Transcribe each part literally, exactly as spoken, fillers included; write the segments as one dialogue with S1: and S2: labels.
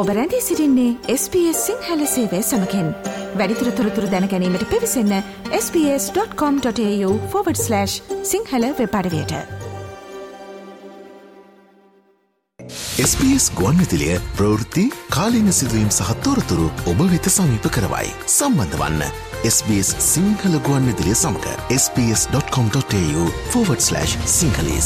S1: ඔබ රැඳී සිටින්නේ එස් බී එස් සිංහල සේවය සමගින්. වැඩිදුර තොරතුරු දැන ගැනීමට පිවිසන්න S B S dot com dot AU forward slash Sinhala web අඩවියට.
S2: එස් බී එස් ගුවන්විදුලිය ප්‍රවෘත්ති කාලීන සිදුවීම් සහ තොරතුරු ඔබ වෙත සමීප කරවයි. සම්බන්ධ වන්න එස් බී එස් සිංහල ගුවන්විදුලිය සමග S B S dot com dot AU forward slash Sinhalese.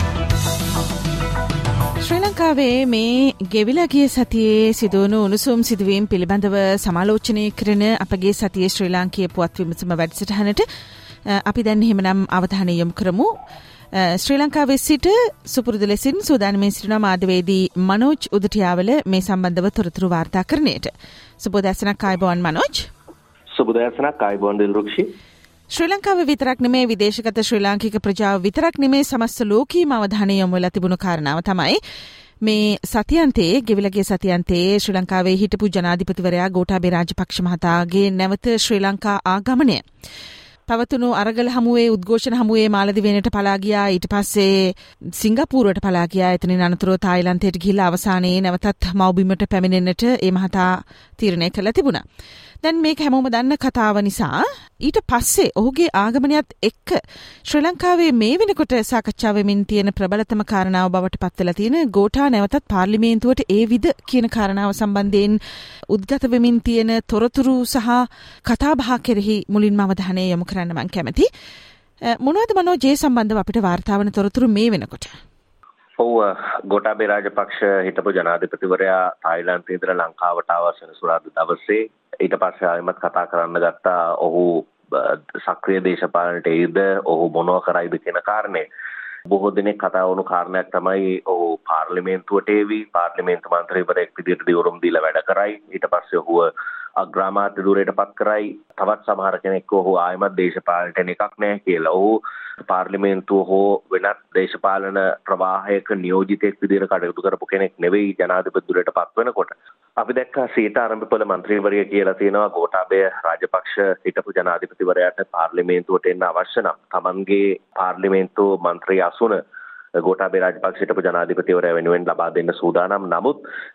S3: Sri ලංකාවේ මේ ගෙවිලා ගිය සතියේ සිදුවුණු උණුසුම් සිදුවීම් පිළිබඳව සමාලෝචනය කරන අපගේ සතියේ ශ්‍රී ලාංකීය පුවත් විමසුම වැඩසටහනට අපි දැන් එහෙමනම් අවධානය යොමු කරමු. ශ්‍රී ලංකාවේ සිට සුපුරුදු ලෙසින් සූදානම්ව සිටින මාධ්‍යවේදී මනෝජ් උදටියාවල මේ සම්බන්ධව තොරතුරු වාර්තා කරන්නට. සුබෝදෑසනක් ආයුබෝවන් මනෝජ්.
S4: සුබෝදෑසනක් ආයුබෝවන් දිල්රුක්ෂි.
S3: ශ්‍රී ලංකාවේ විතරක් නෙමේ විදේශගත ශ්‍රී ලාංකික ප්‍රජාව විතරක් නෙමේ සමස්ත ලෝකීයම අවධානය යොමු වෙලා තිබුණු කාරණාව තමයි මේ සතියන්තයේ ගෙවිලගේ සතියන්තයේ ශ්‍රී ලංකාවේ හිටපු ජනාධිපතිවරයා ගෝඨාභය රාජපක්ෂ මහතාගේ නැවත ශ්‍රී ලංකා ආගමනය. පවතුණු අරගල හමුවේ උද්ඝෝෂණ හමුවේ මාලදිවයිනට පලා ගියා. ඊට පස්සේ සිංගප්පූරුවට පලා ගියා. එතනින් අනතුරුව තායිලන්තයට ගිහිල්ලා අවසානයේ නැවතත් මව්බිමට පැමිණෙන්නට ඒ මහතා තීරණය කළා තිබුණා. දැන් මේක හැමෝම දන්න කතාව නිසා ඊට පස්සේ ඔහුගේ ආගමනයත් එක්ක ශ්‍රී ලංකාවේ මේ වෙනකොට සාකච්ඡා වෙමින් තියෙන ප්‍රබලතම කාරණාව බවට පත් වෙලා තියෙන ගෝඨා නැවතත් පාර්ලිමේන්තුවට ඒ විද කියන කාරණාව සම්බන්ධයෙන් උද්ගත වෙමින් තියෙන තොරතුරු සහ කතාබහ කෙරෙහි මුලින්ම අවධානය යොමු කරන්න මම කැමතියි. මොනවද මනෝජේ සම්බන්ධව අපිට වාර්තා වන තොරතුරු මේ වෙනකොට?
S4: ඔව් ගෝඨාභය රාජපක්ෂ හිටපු ජනාධිපතිවරයා තායිලන්තයේ ඉඳලා ලංකාවට ආව සෙනසුරාදා දවසේ ඊට පස්සේ ආයෙමත් කතා කරන්න ගත්තා. ඔහු සක්‍රීය දේශපාලනයට එයිද, ඔහු මොනව කරයිද කියන කාරණේ. බොහෝ දිනක් කතා වුණු කාරණයක් තමයි ඔහු පාර්ලිමේන්තුවට එවි, පාර්ලිමේන්තු මන්ත්‍රීවරයෙක් විදිහට දිවුරුම් දීලා වැඩ කරයි. ඊට පස්සේ ඔහුව අග්‍රාමාත්‍ය ධුරයට පත් කරයි. තවත් සමහර කෙනෙක් ඔහු ආයෙමත් දේශපාලනයට එන එකක් නැහැ කියලා. ඔහු පාර්ලිමේන්තුව හෝ වෙනත් දේශපාලන ප්‍රවාහයක නියෝජිතයෙක් විදිහට කටයුතු කරපු කෙනෙක් නෙවෙයි ජනාධිපති ධුරයට පත් වෙනකොට. අපි දැක්කා සීත ආරම්භපල මන්ත්‍රීවරිය කියලා තියෙනවා ගෝඨාභය රාජපක්ෂ හිටපු ජනාධිපතිවරයාට පාර්ලිමේන්තුවට එන්න අවශ්‍ය නම් තමන්ගේ පාර්ලිමේන්තු මන්ත්‍රී අසුන ගෝඨාභය රාජපක්ෂ හිටපු ජනාධිපතිවරයා වෙනුවෙන් ලබා දෙන්න සූදානම්. නමුත්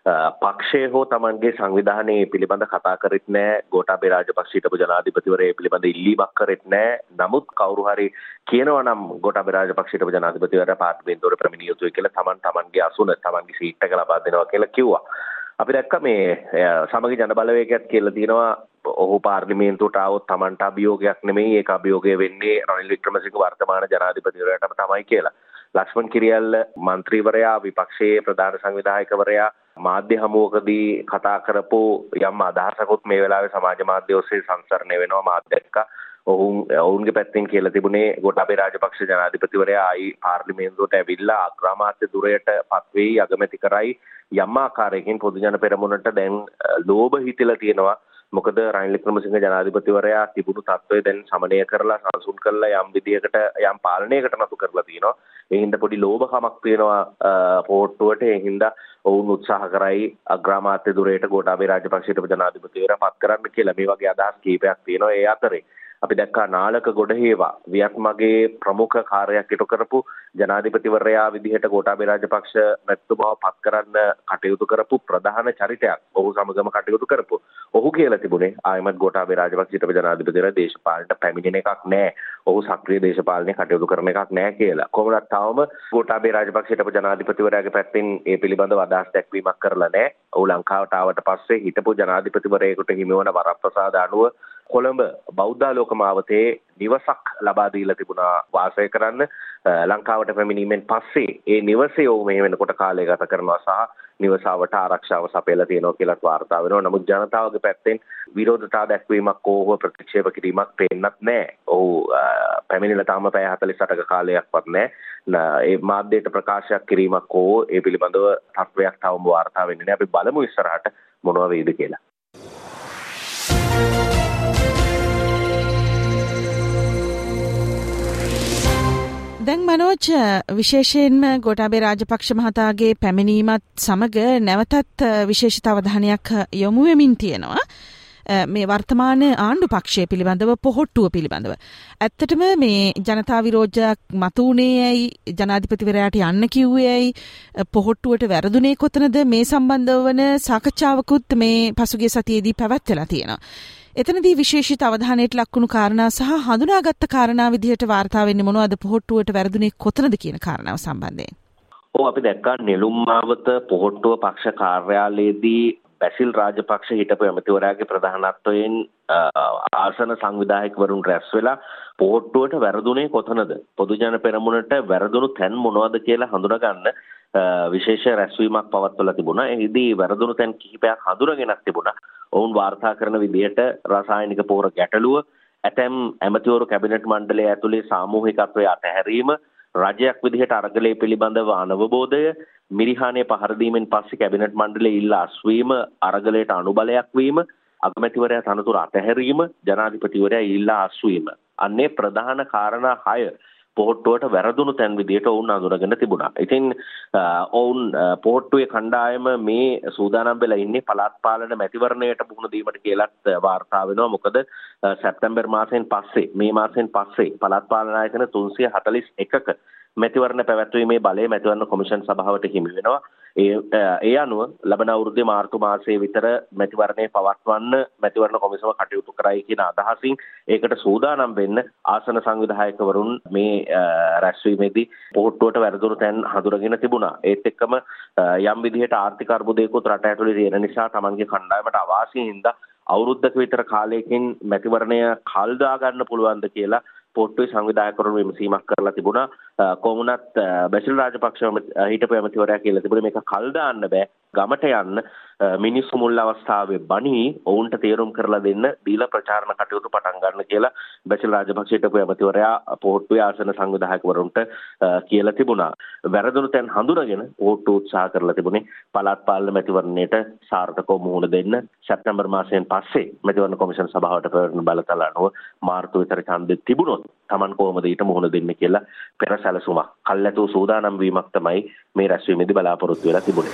S4: පක්ෂය හෝ තමන්ගේ සංවිධානයේ පිළිබඳ කතා කරෙත් නැහැ. ගෝඨාභය රාජපක්ෂ හිටපු ජනාධිපතිවරයා පිළිබඳ ඉල්ලීමක් කරෙත් නැහැ. නමුත් කවුරු හරි කියනවා නම් ගෝඨාභය රාජපක්ෂ හිටපු ජනාධිපතිවරයා පාර්ලිමේන්තුවට පැමිණිය යුතුයි කියලා තමන් තමන්ගේ අසුන තමන්ගේ සීට් එක ලබා දෙනවා කියලා කිව්වා. අපි දැක්ක මේ සමගි ජන බලවේගයක් කියලා තියෙනවා. ඔහු පාර්ලිමේන්තුවට ආවොත් තමන්ට අභියෝගයක් නෙමෙයි, ඒක අභියෝගය වෙන්නේ රනිල් වික්‍රමසිංහ වර්තමාන ජනාධිපතිවරයාටම තමයි කියලා. ලක්ෂ්මන් කිරියල්ල මන්ත්‍රීවරයා, විපක්ෂයේ ප්‍රධාන සංවිධායකවරයා මාධ්‍ය හමුවකදී කතා කරපු යම් අදහසකුත් මේ වෙලාවේ සමාජ මාධ්‍ය ඔස්සේ සංසරණය වෙනවා. මාධ්‍ය එක්ක ඔවුන් ඔවුන්ගේ පැත්තෙන් කියලා තිබුණේ ගෝඨාභය රාජපක්ෂ ජනාධිපතිවරයා ආයි පාර්ලිමේන්තුවට ඇවිල්ලා අග්‍රාමාත්‍ය ධුරයට පත් වෙයි, අගමැති කරයි යම් ආකාරයකින් පොදු ජන පෙරමුණට දැන් ලෝභ හිතලා තියෙනවා. මොකද රනිල් වික්‍රමසිංහ ජනාධිපතිවරයා තිබුණු තත්ත්වය දැන් සමනය කරලා සංසුන් කරලා යම් විදියකට යම් පාලනයකට නතු කරලා තියෙනවා. ඒ හින්දා පොඩි ලෝභකමක් තියෙනවා පොට්ටුවට. ඒ හින්දා ඔවුන් උත්සාහ කරයි අග්‍රාමාත්‍ය ධුරයට ගෝඨාභය රාජපක්ෂ හිටපු ජනාධිපතිවරයා පත් කරන්න කියලා. මේ වගේ අදහස් කීපයක් තියෙනවා. ඒ අතරේ අපි දැක්කා නාලක ගොඩහේවා වියත්මගේ ප්‍රමුඛ කාර්යයක් ඉටු කරපු ජනාධිපතිවරයා විදිහට ගෝඨාභය රාජපක්ෂ මැතිතුමාව පත් කරන්න කටයුතු කරපු ප්‍රධාන චරිතයක් ඔහු සමගම කටයුතු කරපු ඔහු කියලා තිබුණේ ආයමත් ගෝඨාභය රාජපක්ෂ හිටපු ජනාධිපතිවරයා දේශපාලනට පැමිණෙන එකක් නැහැ. ඔහු සක්‍රීය දේශපාලනයේ කටයුතු කරන එකක් නැහැ කියලා. කොහොමද තාවම ගෝඨාභය රාජපක්ෂ හිටපු ජනාධිපතිවරයාගේ පැත්තෙන් ඒ පිළිබඳව අදහස් දැක්වීමක් කරලා නැහැ. ඔහු ලංකාවට ආවට පස්සේ හිටපු ජනාධිපතිවරයෙකුට හිමිවන වරප්‍රසාද අනුව කොළඹ බෞද්ධාලෝක මාවතේ නිවසක් ලබා දීලා තිබුණා වාසය කරන්න. ලංකාවට පැමිණීමෙන් පස්සේ ඒ නිවසේ ඔහු මේ වෙනකොට කාලය ගත කරනවා සහ නිවසාවට ආරක්ෂාව සපයලා තියෙනවා කියලා වාර්තා වෙනවා. නමුත් ජනතාවගේ පැත්තෙන් විරෝධතා දැක්වීමක් හෝ ප්‍රතික්ෂේප කිරීමක් පේන්නත් නැහැ. ඔහු පැමිණිලා තාම පැය හතළිස් අටක කාලයක්වත් නැහැ. ඒ මාධ්‍යයට ප්‍රකාශයක් කිරීමක් හෝ ඒ පිළිබඳව තත්වයක් තවම වාර්තා වෙන්නේ නැහැ. අපි බලමු ඉස්සරහට මොනවා වෙයිද කියලා.
S3: දැන් මනෝජ් විශේෂයෙන්ම ගෝඨාභය රාජපක්ෂ මහතාගේ පැමිණීමත් සමග නැවතත් විශේෂිත අවධානයක් යොමු වෙමින් තියෙනවා. මේ වර්තමාන ආණ්ඩු පක්ෂය පිළිබඳව පොහොට්ටුව පිළිබඳව. ඇත්තටම මේ ජනතා විරෝධයක් මතුවුණේයි ජනාධිපතිවරයාට යන්න කිව්වේයි පොහොට්ටුවට වැරදුනේ කොතනද මේ සම්බන්ධව වන සාකච්ඡාවකුත් මේ පසුගිය සතියේදී පැවැත්වලා තියෙනවා. එතනදී විශේෂිත අවධානයට ලක්වුණු කාරණා සහ හඳුනාගත්ත කාරණා විදිහට වාර්තා වෙන්නේ මොනවද පොහොට්ටුවට වැරදුනේ කොතනද කියන කාරණාව සම්බන්ධයෙන්?
S4: ඔව් අපි දැක්කා නෙළුම් මාවත පොහොට්ටුව පක්ෂ කාර්යාලයේදී බැසිල් රාජපක්ෂ හිටපු ඇමතිවරයාගේ ප්‍රධානත්වයෙන් ආසන සංවිධායකවරුන් රැස් වෙලා පොහොට්ටුවට වැරදුනේ කොතනද? පොදු ජන පෙරමුණට වැරදුණු තැන් මොනවද කියලා හඳුනගන්න විශේෂ රැස්වීමක් පවත්වලා තිබුණා. එහිදී වැරදුණු තැන් කිහිපයක් හඳුනගෙනක් තිබුණා. ඔවුන් වාර්තා කරන විදිහට රසායනික පොහොර ගැටලුව, ඇතැම් ඇමතිවරු කැබිනට් මණ්ඩලය ඇතුලේ සාමූහිකත්වයේ අතහැරීම, රජයක් විදිහට අරගලයේ පිළිබඳව අනවබෝධය, මිරිහානේ පහර දීමෙන් පස්සේ කැබිනට් මණ්ඩලයේ ඉල්ලා අස්වීම, අරගලයට අනුබලයක් වීම, අගමැතිවරයා තනතුර අතහැරීම, ජනාධිපතිවරයා ඉල්ලා අස්වීම. අන්නේ ප්‍රධාන කාරණා හය පොහොට්ටුවට වැරදුණු තැන් විදිහට ඔවුන් අඳුරගෙන තිබුණා. ඉතින් ඔවුන් පොහොට්ටුවේ කණ්ඩායම මේ සූදානම් වෙලා ඉන්නේ පළාත් පාලන මැතිවරණයට මුහුණ දීමට කියලාත් වාර්තා වෙනවා. මොකද සැප්තැම්බර් මාසයෙන් පස්සේ මේ මාසයෙන් පස්සේ පළාත් පාලන ආයතන තුන්සිය හතළිස් එකක මැතිවරණ පැවැත්වීමේ බලය මැතිවරණ කොමිෂන් සභාවට හිමි වෙනවා. ඒ ඒ අනුව ලබන අවුරුද්දේ මාර්තු මාසයේ විතර මැතිවරණය පවත්වන්න මැතිවරණ කොමිසම කටයුතු කරයි කියන අදහසින් ඒකට සූදානම් වෙන්න ආසන සංවිධායකවරුන් මේ රැස්වීමේදී පොහොට්ටුවට වැරදුණු තැන් හඳුනගෙන තිබුණා. ඒත් එක්කම යම් විදිහට ආර්ථික අර්බුදයකුත් රට ඇතුලේ තියෙන නිසා Tamanගේ කණ්ඩායමට අවාසියින් හින්දා අවුරුද්දක විතර කාලයකින් මැතිවරණය කල් දා ගන්න පුළුවන්ද කියලා පොට්ටුවේ සංවිධායකවරුන් විමසීමක් කරලා තිබුණා. කොමුණත් බැසිල් රාජපක්ෂ හිටපු ඇමතිවරයා කියලා තිබුණේ මේක කල් දාන්න බෑ, ගමට යන්න මිනිස්සු මුල් අවස්ථාවේ බණී ඔවුන්ට තේරුම් කරලා දෙන්න දීලා ප්‍රචාරණ කටයුතු පටන් ගන්න කියලා බැසිල් රාජපක්ෂ හිටපු ඇමතිවරයා පොට්ටුවේ ආසන සංවිධායකවරුන්ට කියලා තිබුණා. වැරදුණු තැන් හඳුනගෙන පොට්ටු උත්සාහ කරලා තිබුණේ පළාත් පාලන මැතිවරණයට සාර්ථකව මුහුණ දෙන්න. සැප්තැම්බර් මාසයෙන් පස්සේ මැතිවරණ කොමිෂන් සභාවට පැවරෙන බලතල අනුව මාර්තු විතර ඡන්දෙ තිබුණොත් Taman කොහොමද ඊට මුහුණ දෙන්නේ කියලා පෙර සැලසුමක් කල්ැතු සූදානම් වීමක් තමයි මේ රැස්වීමේදී බලාපොරොත්තු වෙලා තිබුණේ.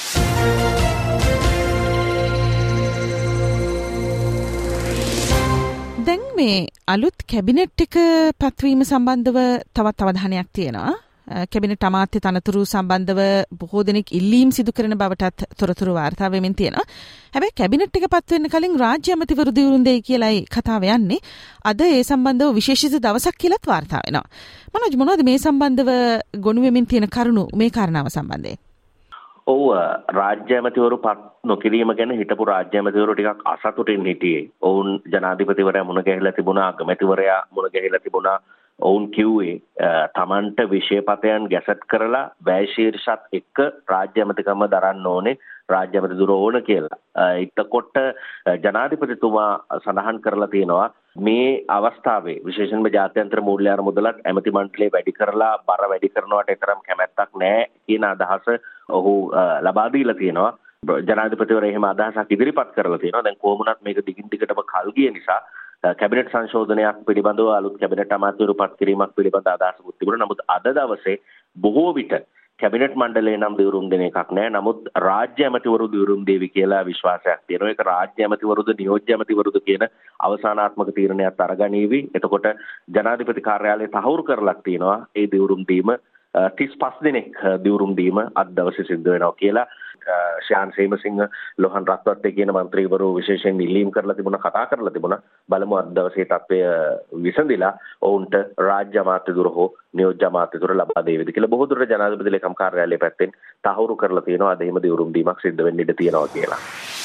S3: දැන් මේ අලුත් කැබිනට් එක පත්වීම සම්බන්ධව තවත් අවධානයක් තියෙනවා. කැබිනට් අමාත්‍ය තනතුරු සම්බන්ධව බොහෝ දෙනෙක් ඉල්ලීම් සිදු කරන බවටත් තොරතුරු වාර්තා වෙමින් තියෙනවා. හැබැයි කැබිනට් එක පත් වෙන්න කලින් රාජ්‍ය ඇමතිවරු දිවුරුම් දෙයි කියලායි කතාව යන්නේ. අද ඒ සම්බන්ධව විශේෂිත දවසක් කියලාත් වාර්තා වෙනවා. මනෝජ් මොනවද මේ සම්බන්ධව ගොනු වෙමින් තියෙන කරුණු මේ කාරණාව සම්බන්ධයෙන්?
S4: ඔව් රාජ්‍ය ඇමතිවරු පත් නොකිරීම ගැන හිටපු රාජ්‍ය ඇමතිවරු ටිකක් අසතුටින් හිටියේ. ඔවුන් ජනාධිපතිවරයා මුණ ගැහිලා තිබුණා, අගමැතිවරයා මුණ ගැහිලා තිබුණා. ඔවුන් කිව්වේ තමන්ට විෂයපතයන් ගැසට් කරලා වැය ශීර්ෂත් එක්ක රාජ්‍ය ඇමතිකම දරන්න ඕනේ, රාජ්‍ය ඇමති දුර ඕන කියලා. එතකොට ජනාධිපතිතුමා සඳහන් කරලා තියෙනවා මේ අවස්ථාවේ විශේෂයෙන්ම ජාත්‍යන්තර මූල්‍ය අරමුදලත් ඇමති මණ්ඩලය වැඩි කරලා බර වැඩි කරනවට තරම් කැමැත්තක් නැහැ කියන අදහස ඔහු ලබා දීලා තියෙනවා. ජනාධිපතිවරයා එහෙම අදහසක් ඉදිරිපත් කරලා තියෙනවා. දැන් කොහොමුණත් මේක දිගින් දිගටම කල් ගිය නිසා කැබිනට් සංශෝධනයක් පිළිබඳව අලුත් කැබිනට් අමාත්‍යවරු පත් කිරීමක් පිළිබඳ අදහසකුත් තිබුණා. නමුත් අද දවසේ බොහෝ විට කැබිනට් මණ්ඩලයේ නම් දිවුරුම් දෙන එකක් නැහැ. නමුත් රාජ්‍ය ඇමතිවරු දිවුරුම් දේවි කියලා විශ්වාසයක් තියෙනවා. ඒක රාජ්‍ය ඇමතිවරුද නියෝජ්‍ය ඇමතිවරුද කියන අවසානාත්මක තීරණයක් අරගනීවි. එතකොට ජනාධිපති කාර්යාලය තහවුරු කරලා තියෙනවා ඒ දිවුරුම් දීම තිස් පහ දෙනෙක් දිවුරුම් දීම අද දවසේ සිද්ධ වෙනවා කියලා ශාන් සේමසිංහ ලෝහන් රත්වත්තේ කියන මන්ත්‍රීවරු විශේෂයෙන් ඉල්ලීම් කරලා තිබුණා, කතා කරලා තිබුණා. බලමු අද දවසේ තත්ත්වය විසඳිලා ඔවුන්ට රාජ්‍ය අමාත්‍ය දුර හෝ නියෝජ්‍ය අමාත්‍ය දුර ලබා දෙවිද කියලා බොහෝ දුරට ජනාධිපති ලේකම් කාර්යාලය පැත්තෙන් තහවුරු කරලා තියෙනවා. අද එහෙම දිවුරුම් දීමක් සිද්ධ වෙන්න ඉඩ තියෙනවා කියලා.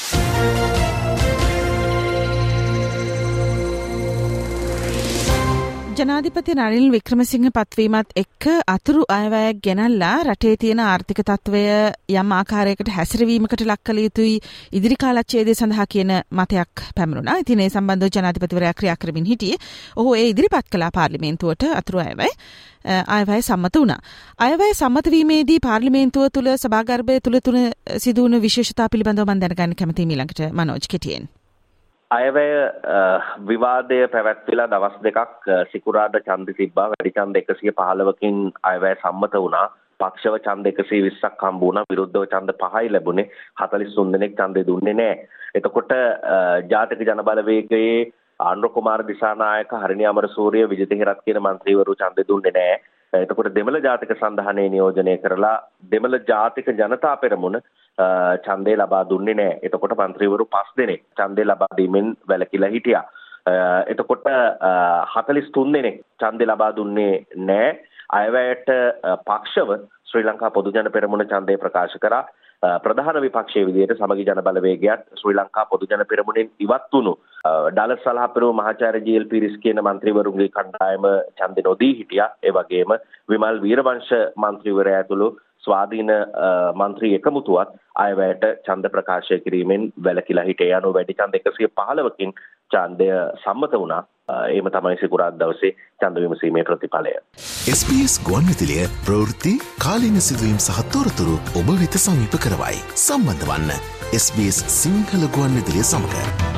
S3: ජනාධිපති රනිල් වික්‍රමසිංහ පත්වීමත් එක්ක අතුරු අයවැයක් ගෙනල්ලා රටේ තියෙන ආර්ථික තත්ත්වය යම් ආකාරයකට හැසිරවීමකට ලක් කළ යුතුයි ඉදිරි කාලච්ඡේදය සඳහා කියන මතයක් පැමිණුණා. ඉතින් ඒ සම්බන්ධව ජනාධිපතිවරයා ක්‍රියා කරමින් හිටියේ. ඔහු ඒ ඉදිරිපත් කළා පාර්ලිමේන්තුවට අතුරු අයවැය. අයවැය සම්මත වුණා. අයවැය සම්මත වීමේදී පාර්ලිමේන්තුව තුළ සභාගර්භය තුළ තුන සිදු වුණු විශේෂතා පිළිබඳව මම දැනගන්න කැමතියි ඊළඟට මනෝජ් කෙටියෙන්.
S4: අයවැය විවාදය පැවැත්විලා දවස් දෙකක් සිකුරාදා ඡන්ද තිබ්බා. වැඩි ඡන්ද එකසිය පහළවකින් අයවැය සම්මත වුණා. පක්ෂව ඡන්ද එකසිය විස්සක් හම්බ වුණා. විරුද්ධව ඡන්ද පහයි ලැබුණේ. හතළිස් තුන් දෙනෙක් ඡන්දේ දුන්නේ නැහැ. එතකොට ජාතික ජනබලවේගයේ ආන්ද්‍ර කුමාර දිසානායක, හරිනි අමරසූරිය, විජිත හිරත් කියන മന്ത്രിවරු ඡන්දේ දුන්නේ නැහැ. එතකොට දෙමළ ජාතික සංධානයේ නියෝජනය කරලා දෙමළ ජාතික ජනතා පෙරමුණ ඡන්දේ ලබා දුන්නේ නැහැ. එතකොට മന്ത്രിවරු පස් දෙනෙක් ඡන්දේ ලබා දීමෙන් වැළකීලා හිටියා. එතකොට හතළිස් තුන් දෙනෙක් ඡන්දේ ලබා දුන්නේ නැහැ. අයවැයට පක්ෂව ශ්‍රී ලංකා පොදු ජන පෙරමුණ ඡන්දය ප්‍රකාශ කරා. ප්‍රධාන විපක්ෂයේ විදිහට සමගි ජන බලවේගයත් ශ්‍රී ලංකා පොදු ජන පෙරමුණෙන් ඉවත් වුණු ඩලස් සලහපෙරුම මහාචාර්ය ජී.එල්. පීරිස් කියන മന്ത്രിවරුන්ගේ කණ්ඩායම ඡන්දෙ නොදී හිටියා. ඒ වගේම විමල් වීරවංශ മന്ത്രിවරයා ඇතුළු ස්වාධීන മന്ത്രി එකමුතුවත් අයවැයට ඡන්ද ප්‍රකාශය කිරීමෙන් වැළකීලා හිටියේ. අනුව වැඩි ඡන්ද එකසිය පහළවකින් ඡන්දය සම්මත වුණා. එහෙම තමයි සිකුරාදා දවසේ ඡන්ද විමසීමේ ප්‍රතිඵලය.
S2: එස් බී එස් ගුවන්විදුලිය ප්‍රවෘත්ති කාලීන සිදුවීම් සහ තොරතුරු ඔබ වෙත සමීප කරවයි. සම්බන්ධ වන්න එස් බී එස් සිංහල ගුවන්විදුලිය සමග.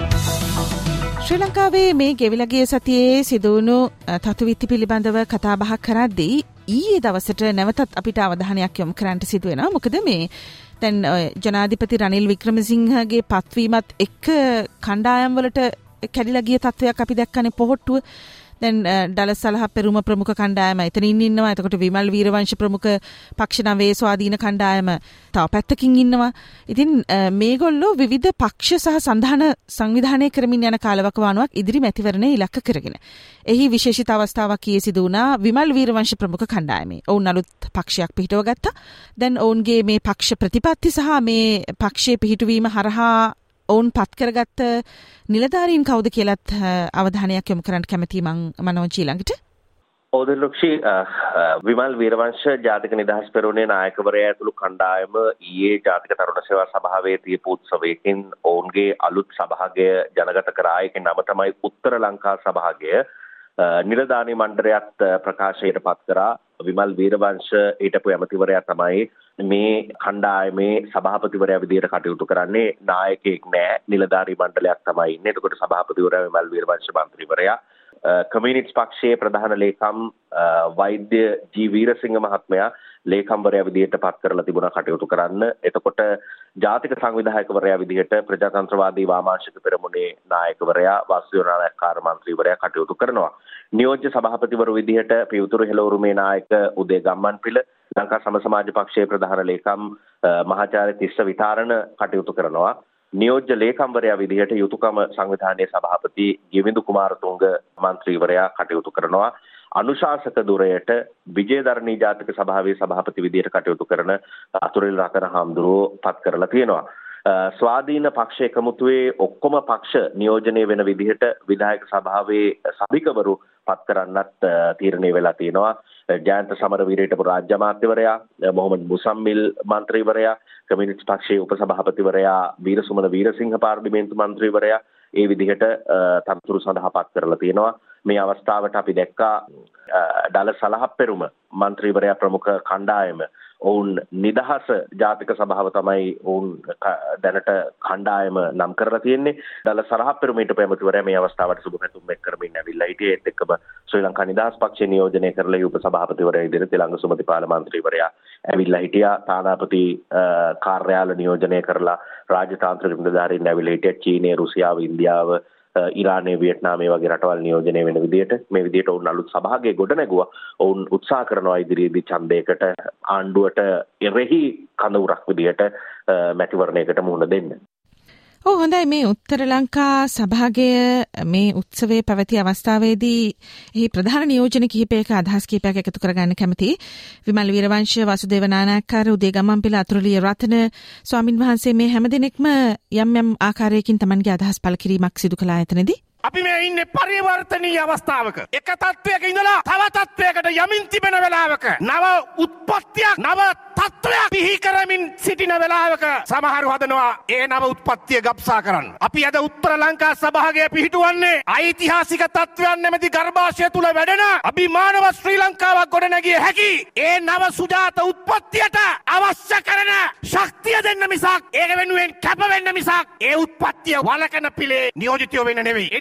S3: ශ්‍රී ලංකාවේ මේ ගෙවිලගේ සතියේ සිදුවුණු තතුවිත්ති පිළිබඳව කතා බහක් කරද්දී ඊයේ දවසට නැවතත් අපිට අවධානයක් යොමු කරන්නට සිදු වෙනවා. මොකද මේ දැන් ජනාධිපති රනිල් වික්‍රමසිංහගේ පත්වීමත් එක්ක කණ්ඩායම් වලට කැඩිලා ගිය තත්වයක් අපි දැක්කනේ පොහොට්ටුව. දැන් ඩලස් සලහපෙරුම ප්‍රමුඛ කණ්ඩායම එතනින් ඉන්නවා. එතකොට විමල් වීරවංශ ප්‍රමුඛ පක්ෂ නවයේ ස්වාධීන කණ්ඩායම තව පැත්තකින් ඉන්නවා. ඉතින් මේගොල්ලෝ විවිධ පක්ෂ සහ සන්ධාන සංවිධානය කරමින් යන කාලවකවානුවක් ඉදිරි මැතිවරණය ඉලක්ක කරගෙන. එහි විශේෂිත අවස්ථාවක් ඊයේ සිදු වුණා විමල් වීරවංශ ප්‍රමුඛ කණ්ඩායමේ. ඔවුන් අලුත් පක්ෂයක් පිහිටව ගත්තා. දැන් ඔවුන්ගේ මේ පක්ෂ ප්‍රතිපත්ති සහ මේ පක්ෂයේ පිහිටුවීම හරහා ඔවුන් පත් කරගත්ත නිලධාරීන් කවුද කියලත් අවධානයක් යොමු කරන්න කැමතියි මං මනෝජ් ඊළඟට.
S4: ඕදෙල්ලොක්ෂි විමල් වීරවංශ ජාතික නිදහස් පෙරමුණේ නායකවරයා ඇතුළු කණ්ඩායම ඊයේ ජාතික තරුණ සේවා සභාවේ තියපු උත්සවයකින් ඔවුන්ගේ අලුත් සභාගය ජනගත කරා. ඒකේ නම තමයි උත්තර ලංකා සභාගය. නිලධාරී මණ්ඩලයත් ප්‍රකාශයට පත් කරා. විමල් වීරවංශ හිටපු ඇමතිවරයා තමයි මේ කණ්ඩායමේ සභාපතිවරයා විදිහට කටයුතු කරන්නේ. නායකයෙක් නෑ, නිලධාරී මණ්ඩලයක් තමයි ඉන්නේ. එතකොට සභාපතිවරයා විමල් වීරවංශ මන්ත්‍රීවරයා. කමියුනිස්ට් පක්ෂයේ ප්‍රධාන ලේකම් වෛද්‍ය ජී වීරසිංහ මහත්මයා ලේකම්වරයා විදිහට පත් කරලා තිබුණා කටයුතු කරන්න. එතකොට ජාතික සංවිධායකවරයා විදිහට ප්‍රජාතන්ත්‍රවාදී වාමාංශික පෙරමුණේ නායකවරයා වාසුදේවනායකකාර මන්ත්‍රීවරයා කටයුතු කරනවා. නියෝජ්‍ය සභාපතිවරු විදිහට පියුතුරු හෙළවුරුමේ නායක උදේ ගම්මන්පිල, ලංකා සම සමාජ පක්ෂයේ ප්‍රධාන ලේකම් මහාචාර්ය තිස්ස විතාරණ කටයුතු කරනවා. නියෝජ්‍ය ලේකම්වරයා විදිහට යුතුයකම සංවිධානයේ සභාපති ගිවිඳු කුමාරතුංග මන්ත්‍රීවරයා කටයුතු කරනවා. අනුශාසක දුරයට විජේදරණී ජාතික සභාවේ සභාපති විදිහට කටයුතු කරන අතුරුල් රතන හාමුදුරුවෝ පත් කරලා තියෙනවා. ස්වාධීන පක්ෂ එකමුතුවේ ඔක්කොම පක්ෂ නියෝජනය වෙන විදිහට විධායක සභාවේ සභිකවරු පත් කරන්නත් තීරණය වෙලා තියෙනවා. ජයන්ත සමරවීර හිටපු රාජ්‍ය අමාත්‍යවරයා, මොහමඩ් මුසම්මිල් මන්ත්‍රීවරයා, කමියුනිස්ට් පක්ෂයේ උපසභාපතිවරයා වීරසුමන වීරසිංහ පාර්ලිමේන්තු මන්ත්‍රීවරයා ඒ විදිහට තනතුරු සඳහා පත් කරලා තියෙනවා. මේ අවස්ථාවට අපි දැක්කා ඩලස් සලහප්පෙරුම මන්ත්‍රීවරයා ප්‍රමුඛ කණ්ඩායම ඔවුන් නිදහස ජාතික සභාව තමයි ඔවුන් දැනට කණ්ඩායම නම් කරලා තියෙන්නේ. ඩලස් සලහප්පෙරුම හිටපු ඇමතිවරයා මේ අවස්ථාවට සුබ පැතුම් එක් කරමින් ඇවිල්ලා හිටියේ. ඒත් එක්කම ශ්‍රී ලංකා නිදහස් පක්ෂය නියෝජනය කරලා උපසභාපතිවරයා විදිහට තිලංග සුමතිපාල මන්ත්‍රීවරයා ඇවිල්ලා හිටියා. තානාපති කාර්යාල නියෝජනය කරලා රාජතාන්ත්‍රික නිලධාරීන් ඇවිල්ලා හිටියා. චීනය, රුසියාව, ඉන්දියාව, ඉරානය, වියට්නාමය වගේ රටවල් නියෝජනය වෙන විදිහට මේ විදිහට ඔවුන් අලුත් සභාගය ගොඩ නැගුවා. ඔවුන් උත්සාහ කරනවා ඉදිරියේදී ඡන්දයකට ආණ්ඩුවට එරෙහි කඳවුරක් විදිහට මැතිවරණයකට මුහුණ දෙන්න.
S3: ඔව් හොඳයි. මේ උත්තර ලංකා සභාගය මේ උත්සවයේ පැවති අවස්ථාවේදී එහි ප්‍රධාන නියෝජන කිහිපයක අදහස් කිහිපයක් එකතු කරගන්න කැමතියි. විමල් වීරවංශ, වාසුදේව නානායක්කාර, උදේ ගම්මන්පිල, අතුරුලිය රතන ස්වාමින් වහන්සේ මේ හැමදෙනෙක්ම යම් යම් ආකාරයකින් Tamanගේ අදහස් පළ කිරීමක් සිදු කළා එතනදී.
S5: අපි මේ ඉන්නේ පරිවර්තනීය අවස්ථාවක. එක තත්වයක ඉඳලා තව තත්වයකට යමින් තිබෙන වෙලාවක නව උත්පත්තියක්, නව තත්වයක් බිහි කරමින් සිටින වෙලාවක සමහරු හදනවා ඒ නව උත්පත්තිය ගබ්සා කරන්න. අපි අද උත්තර ලංකා සභාගය පිහිටුවන්නේ ඓතිහාසික තත්වයන් නැමැති ගර්භාෂය තුල වැඩෙන අභිමානව ශ්‍රී ලංකාවක් ගොඩනැගිය හැකි ඒ නව සුජාත උත්පත්තියට අවශ්‍ය කරන ශක්තිය දෙන්න මිසක් ඒක වෙනුවෙන් කැප වෙන්න මිසක් ඒ උත්පත්තිය වළකන පිළේ නියෝජිතයෝ වෙන්න නෙවෙයි.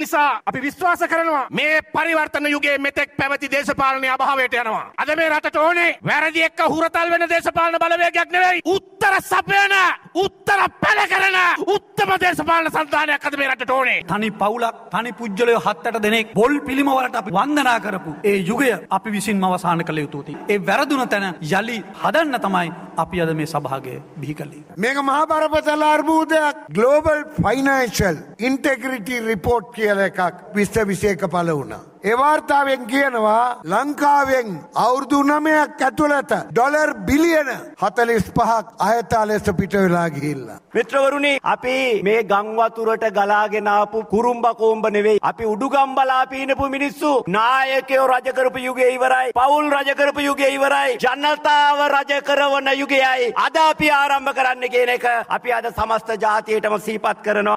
S5: නිසා අපි විශ්වාස කරනවා මේ පරිවර්තන යුගයේ මෙතෙක් පැවති දේශපාලනයේ අභාවයට යනවා. අද මේ රටට ඕනේ වැරදි එක්ක හුරතල් වෙන දේශපාලන බලවේගයක් නෙවෙයි. උත්තර සපයන, උත්තර පැල කරන උත්තම දේශපාලන සංවිධානයක් අද මේ රටට ඕනේ.
S6: තනි පවුලක්, තනි පුජ්‍යලයෝ හත් අට දෙනෙක් බොල් පිළිම වලට අපි වන්දනා කරපු ඒ යුගය අපි විසින්ම අවසන් කළ යුතුයි. ඒ වැරදුන තැන යලි හදන්න තමයි අපි අද මේ සභාවය බිහි කළේ.
S7: මේක මහා බරපතල අර්බුදයක්. Global Financial Integrity Report කියලා එකක් විශ්ව විශේෂක පළ වුණා. ඒ වාර්තාවෙන් කියනවා ලංකාවෙන් අවුරුදු නවයක් ඇතුළත ඩොලර් බිලියන හතළිස් පහක් අයථා ලෙස පිට වෙලා ගිහිල්ලා.
S8: මිත්‍රවරුනි, අපි මේ ගම් වතුරට ගලාගෙන ආපු කුරුම්බ කොම්බ නෙවෙයි. අපි උඩුගම් බලා පීනපු මිනිස්සු. නායකයෝ රජ කරපු යුගයේ ඉවරයි. පවුල් රජ කරපු යුගයේ ඉවරයි. ජනතාව රජ කරවන යුගයයි අද අපි ආරම්භ කරන්න කියන එක අපි අද සමස්ත ජාතියටම සිහිපත් කරනවා.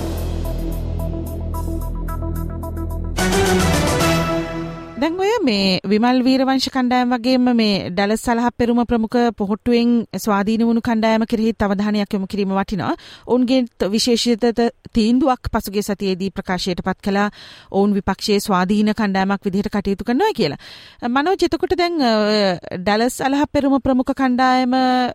S3: දැන් ඔය මේ විමල් වීරවංශ කණ්ඩායම වගේම මේ ඩලස් සලහ පෙරුම ප්‍රමුඛ පොහොට්ටුවෙන් ස්වාධීන වුණු කණ්ඩායම කෙරෙහි අවධානයක් යොමු කිරීම වටිනවා. ඔවුන්ගේ විශේෂිත තීන්දුවක් පසුගිය සතියේදී ප්‍රකාශයට පත් කළා. ඔවුන් විපක්ෂයේ ස්වාධීන කණ්ඩායමක් විදිහට කටයුතු කරනවා කියලා. මනෝජ්, එතකොට දැන් ඩලස් සලහ පෙරුම ප්‍රමුඛ කණ්ඩායම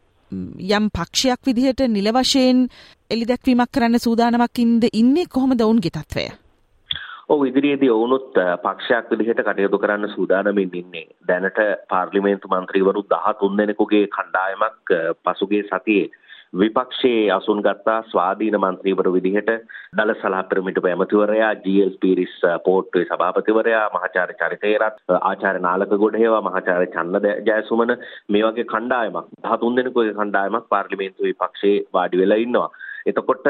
S3: යම් පක්ෂයක් විදිහට නිල වශයෙන් එළිදැක්වීමක් කරන්න සූදානමක් ඉන්නේ කොහොමද ඔවුන්ගේ තත්ත්වය?
S4: ඔව්, ඉදිරියේදී ඔවුනුත් පක්ෂයක් විදිහට කටයුතු කරන්න සූදානමින් ඉන්නේ. දැනට පාර්ලිමේන්තු මන්ත්‍රීවරු දහතුන් දෙනෙකුගේ කණ්ඩායමක් පසුගිය සතියේ විපක්ෂයේ අසුන් ගත්තා ස්වාධීන මන්ත්‍රීවරු විදිහට ඩලස් සලහ පෙරුම හිටපු ඇමතිවරයා, ජී.එල්. පීරිස් පොහොට්ටුවේ සභාපතිවරයා, මහාචාර්ය චරිතේරත්, ආචාර්ය නාලක ගොඩහේවා, මහාචාර්ය චන්න ජයසුමන මේ වගේ කණ්ඩායමක් දහතුන් දෙනෙකුගේ කණ්ඩායමක් පාර්ලිමේන්තු විපක්ෂයේ වාඩි වෙලා ඉන්නවා. එතකොට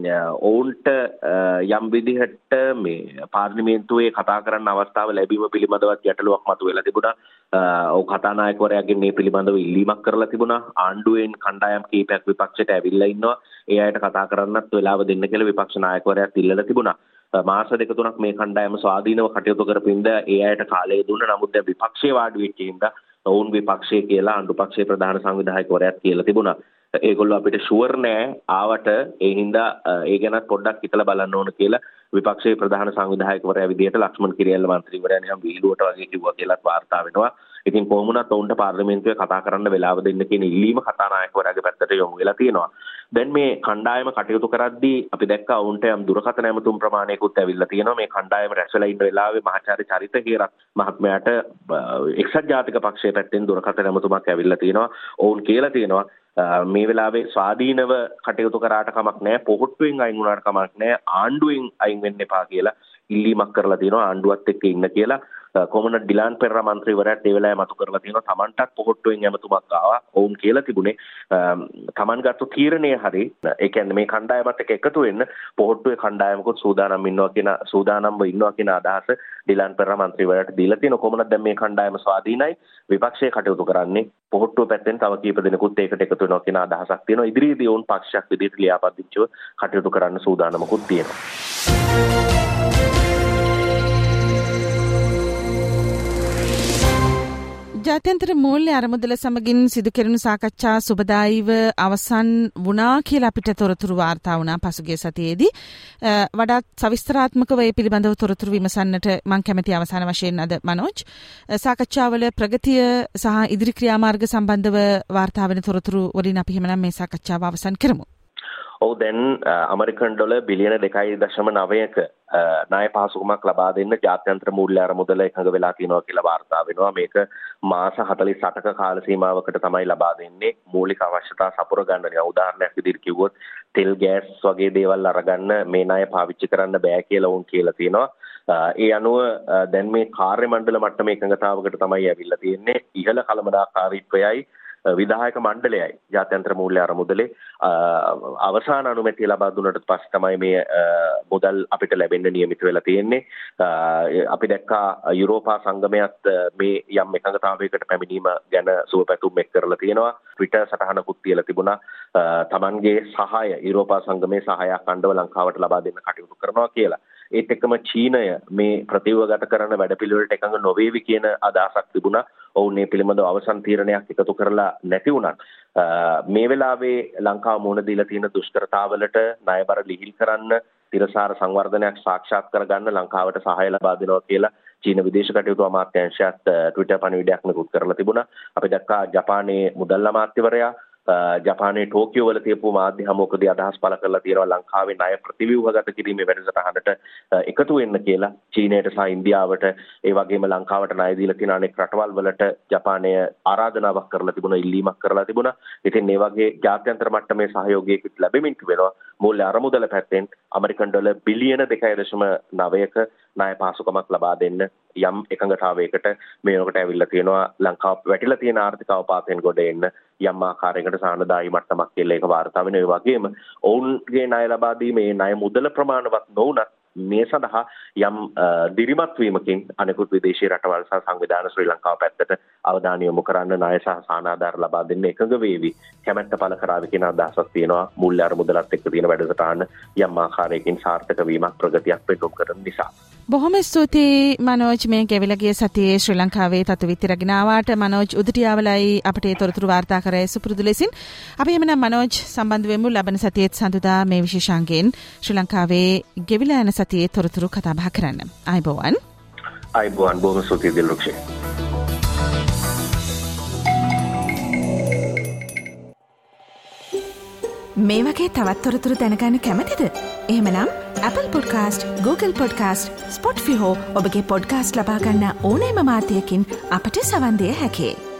S4: ඔවුන්ට යම් විදිහට මේ පාර්ලිමේන්තුවේ කතා කරන්න අවස්ථාව ලැබීම පිළිබඳවත් ගැටලුවක් මතුවෙලා තිබුණා. ඔව් කතානායකවරයාගෙන් මේ පිළිබඳව ඉල්ලීමක් කරලා තිබුණා. ආණ්ඩුවෙන් කණ්ඩායම් කීපයක් විපක්ෂයට ඇවිල්ලා ඉන්නවා. ඒ අයට කතා කරන්නත් වෙලාව දෙන්න කියලා විපක්ෂ නායකවරයාත් ඉල්ලලා තිබුණා. මාස දෙක තුනක් මේ කණ්ඩායම ස්වාධීනව කටයුතු කරපින්ද ඒ අයට කාලය දුන්න. නමුත් දැන් විපක්ෂයේ වාඩි වෙච්ච හින්දා ඔවුන් විපක්ෂයේ කියලා ආණ්ඩු පක්ෂයේ ප්‍රධාන සංවිධායකවරයාත් කියලා තිබුණා. ඒගොල්ලෝ අපිට ෂුවර් නෑ ආවට ඒ හින්දා ඒ ගැනත් පොඩ්ඩක් හිතලා බලන්න ඕන කියලා විපක්ෂයේ ප්‍රධාන සංවිධායකවරයා විදියට ලක්ෂ්මන් කිරියල්ල මන්ත්‍රීවරයා නිකන් විහිළුවට වගේ කිව්වා කියලාත් වාර්තා වෙනවා. ඉතින් කොහොම වුණත් ඔවුන්ට පාර්ලිමේන්තුවේ කතා කරන්න වෙලාව දෙන්න කියන ඉල්ලීම කතානායකවරයාගේ පැත්තට යොමු වෙලා තියෙනවා. දැන් මේ කණ්ඩායම කටයුතු කරද්දී අපි දැක්කා ඔවුන්ට යම් දුරකථන ඇමතුම් ප්‍රමාණයකුත් ඇවිල්ලා තියෙනවා. මේ කණ්ඩායම රැස් වෙලා ඉන්න වෙලාවේ මහාචාර්ය චරිතහේරත් මහත්මයාට එක්සත් ජාතික පක්ෂයේ පැත්තෙන් දුරකථන ඇමතුමක් ඇවිල්ලා තියෙනවා. ඔවුන් කියලා තියෙනවා මේ වෙලාවේ ස්වාධීනව කටයුතු කරාට කමක් නැහැ, පොහොට්ටුවෙන් අයින් වුණාට කමක් නැහැ, ආණ්ඩුවෙන් අයින් වෙන්න එපා කියලා ඉල්ලීමක් කරලා තියෙනවා. ආණ්ඩුවත් එක්ක ඉන්න කියලා කොමන ඩිලාන් පෙරේරා මන්ත්‍රීවරයාට ඒ වෙලාවේ මතු කරලා තියෙනවා. තමන්ටත් පොහොට්ටුවෙන් ඇමතුමක් ආවා. ඔවුන් කියලා තිබුණේ තමන් ගත්ත තීරණය හරි. ඒ කියන්නේ මේ කණ්ඩායමත් එක්ක එකතු වෙන්න පොහොට්ටුවේ කණ්ඩායමකුත් සූදානම් ඉන්නවා කියන සූදානම්ව ඉන්නවා කියන අදහස ඩිලාන් පෙරේරා මන්ත්‍රීවරයාට දීලා තියෙනවා. කොමනද දැන් මේ කණ්ඩායම ස්වාධීනයි, විපක්ෂයේ කටයුතු කරන්නේ. පොහොට්ටුව පැත්තෙන් තව කීප දෙනෙකුත් ඒකට එකතු වෙනවා කියන අදහසක් තියෙනවා. ඉදිරියේදී ඔවුන් පක්ෂයක් විදිහට ලියාපදිංචිව කටයුතු කරන්න සූදානමකුත් තියෙනවා.
S3: ජාත්‍යන්තර මූල්‍ය අරමුදල සමගින් සිදු කෙරුණු සාකච්ඡා සුබදායිව අවසන් වුණා කියලා අපිට තොරතුරු වාර්තා වුණා පසුගිය සතියේදී. වඩාත් සවිස්තරාත්මකව ඒ පිළිබඳව තොරතුරු විමසන්නට මම කැමැති අවසාන වශයෙන් අද මනෝජ් සාකච්ඡාවල ප්‍රගතිය සහ ඉදිරි ක්‍රියාමාර්ග සම්බන්ධව වාර්තා වෙන තොරතුරු වලින් අපි එහෙමනම් මේ සාකච්ඡාව අවසන් කරමු.
S4: ඔව්, දැන් ඇමරිකන් ඩොලර් බිලියන දෙකයි දශම නවයක ණය පහසුකමක් ලබා දෙන්න ජාත්‍යන්තර මූල්‍ය අරමුදල එකඟ වෙලා තියෙනවා කියලා වාර්තා වෙනවා. මේක මාස හතළිස් අටක කාල සීමාවකට තමයි ලබා දෙන්නේ. මූලික අවශ්‍යතා සපුර ගන්න. උදාහරණයක් විදිහට කිව්වොත් තෙල් ගෑස් වගේ දේවල් අරගන්න මේ ණය පාවිච්චි කරන්න බෑ කියලා උන් කියලා තියෙනවා. ඒ අනුව දැන් මේ කාර්ය මණ්ඩල මට්ටමේ එකඟතාවකට තමයි ඇවිල්ලා තියෙන්නේ. ඉහළ කළමනාකාරීත්වයයි විධායක මණ්ඩලයයි ජාත්‍යන්තර මූල්‍ය අරමුදලේ අවසාන අනුමැතිය ලබා දුන්නට පස්සේ තමයි මේ මුදල් අපිට ලැබෙන්න නියමිත වෙලා තියෙන්නේ. අපි දැක්කා යුරෝපා සංගමයත් මේ යම් එකඟතාවයකට පැමිණීම ගැන සුවපැතුම් එක් කරලා තියෙනවා. ට්විටර් සටහනකුත් තියලා තිබුණා තමන්ගේ සහාය යුරෝපා සංගමයේ සහායක් අණ්ඩව ලංකාවට ලබා දෙන්න කටයුතු කරනවා කියලා. ඒත් එක්කම චීනය මේ ප්‍රතිවගත කරන වැඩපිළිවෙලට එකඟ නොවේවි කියන අදහසක් තිබුණා. ඔවුන් මේ පිළිබඳව අවසන් තීරණයක් එකතු කරලා නැති වුණත් මේ වෙලාවේ ලංකාව මුහුණ දීලා තියෙන දුෂ්කරතාවලට ණයබර ලිහිල් කරන්න තිරසාර සංවර්ධනයක් සාක්ෂාත් කරගන්න ලංකාවට සහාය ලබා දෙනවා කියලා චීන විදේශ කටයුතු අමාත්‍යාංශයත් ට්විටර් පණිවිඩයක් නිකුත් කරලා තිබුණා. අපි දැක්කා ජපානයේ මුදල් අමාත්‍යවරයා ජපානයේ ටෝකියෝ වල තියපු මාධ්‍ය හමුවකදී අදහස් පළ කරලා තියෙනවා ලංකාවේ ණය ප්‍රතිව්‍යුහගත කිරීමේ වැඩසටහනට එකතු වෙන්න කියලා. චීනයට සහ ඉන්දියාවට ඒ වගේම ලංකාවට ණය දීලා තියෙන අනෙක් රටවල් වලට ජපානය ආරාධනාවක් කරලා තිබුණා, ඉල්ලීමක් කරලා තිබුණා. ඉතින් මේ වගේ ජාත්‍යන්තර මට්ටමේ සහයෝගයකට ලැබෙමින් තිබෙනවා. මූල්‍ය අරමුදල පැත්තෙන් ඇමරිකන් ඩොලර් බිලියන දෙකයි දශම නවයක ණය පාසුකමක් ලබා දෙන්න යම් එකඟතාවයකට මේ වෙනකොට ඇවිල්ලා තියෙනවා. ලංකාව වැටිලා තියෙන ආර්ථික අවපාතයෙන් ගොඩ එන්න යම් ආකාරයකට සානදායි මට්ටමක් කියලා ඒක වාර්තා වෙන. ඒ වගේම ඔවුන්ගේ ණය ලබා දීමේ ණය මුදල ප්‍රමාණවත් නොවුනත් මේ සඳහා යම් දිරිමත් වීමකින් අනෙකුත් විදේශීය රටවල් සහ සංවිධාන ශ්‍රී ලංකාව පැත්තට අවධානය යොමු කරන්න ණය සහ සානාධාර ලබා දෙන්න එකඟ වේවි කැමැත්ත පළ කරાવી කියන අදහසක් තියෙනවා. මූල්‍ය අරමුදලත් එක්ක තියෙන වැඩසටහන යම් ආකාරයකින් සාර්ථක වීමක් ප්‍රගතියක් පෙන්නුම් කරන නිසා.
S3: බොහොම ස්තුතියි මනෝජ්. මේ ගෙවිලගේ සතියේ ශ්‍රී ලංකාවේ තතු විතරගෙන ආවාට මනෝජ් උදටියාවලයි අපට තොරතුරු වාර්තා කරේ සුපුරුදු ලෙසින්. අපි එමනම් මනෝජ් සම්බන්ධ වෙමු ලබන සතියේත් සඳුදා මේ විශේෂාංගයෙන් ශ්‍රී ලංකාවේ ගෙවිලා යන සතියේ තොරතුරු කතා බහ කරන්න. ආයුබෝවන්.
S4: ආයුබෝවන්. බොහොම ස්තුතියි දිල්රුක්ෂේ.
S1: මේ වගේ තවත් තොරතුරු දැනගන්න කැමතිද? එහෙමනම් Apple Podcast, Google Podcast, Spotify හෝ ඔබගේ පොඩ්කාස්ට් ලබා ගන්න ඕනෑම මාධ්‍යයකින් අපට සවන් දිය හැකියි.